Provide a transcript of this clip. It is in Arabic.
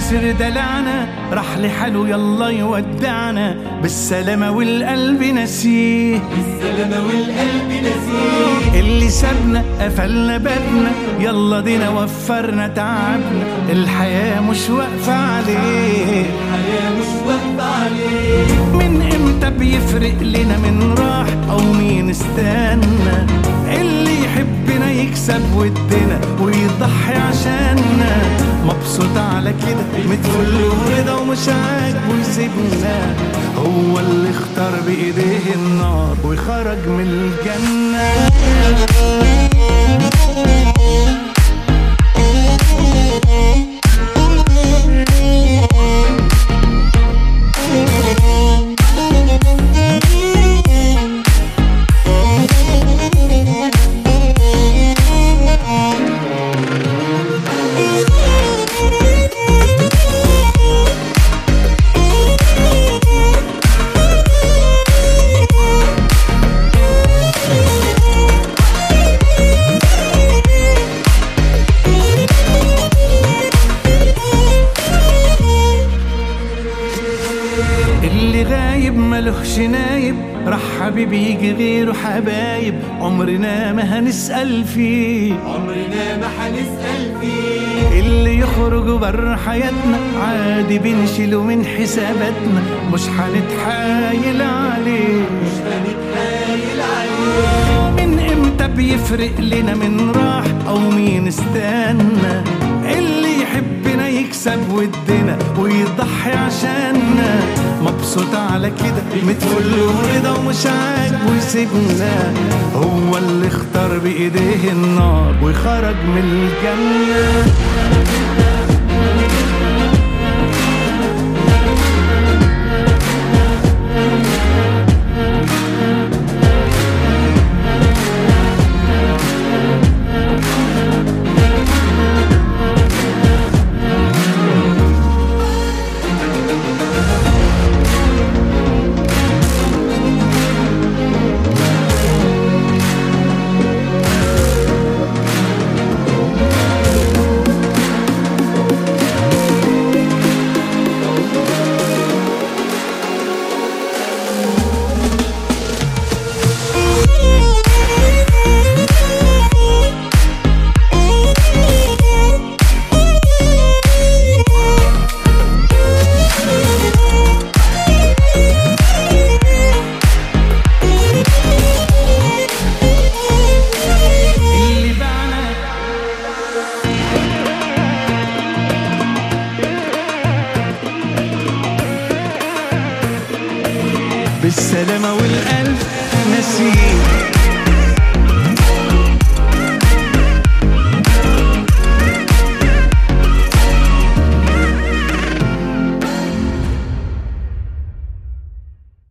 ياسر دلعنا راح لحاله يلا يودعنا بالسلامة والقلب نسيه، بالسلامة والقلب نسيه. اللي سابنا قفلنا بابنا يلا دينا وفرنا تعبنا، الحياة مش واقفة عليه، الحياة مش واقفة عليه. من امتى بيفرق لنا من راح او مين استنى، اللي يحبنا يكسب ودنا ويضحي عشاننا، مبسوط على كده متفل ورضا ومش عاجبه يسيبنا، هو اللي اختار بايديه النار وخرج من الجنة. اللي غايب ملهش نايب راح حبيبي يجي غيره حبايب، عمرنا ما هنسأل فيه، عمرنا ما هنسأل فيه. اللي يخرج بره حياتنا عادي بنشيله من حساباتنا، مش هنتحايل عليه، مش هنتحايل عليه. من امتى بيفرق لنا من راح او مين استنى، اللي يحبنا يكسب ودنا ويضحي عشاننا، مبسوط على كده متفل ورضا ومش عاجبه يسيبنا، هو اللي اختار بايديه النار وخرج من الجنة. بالسلامة والقلب نسيه.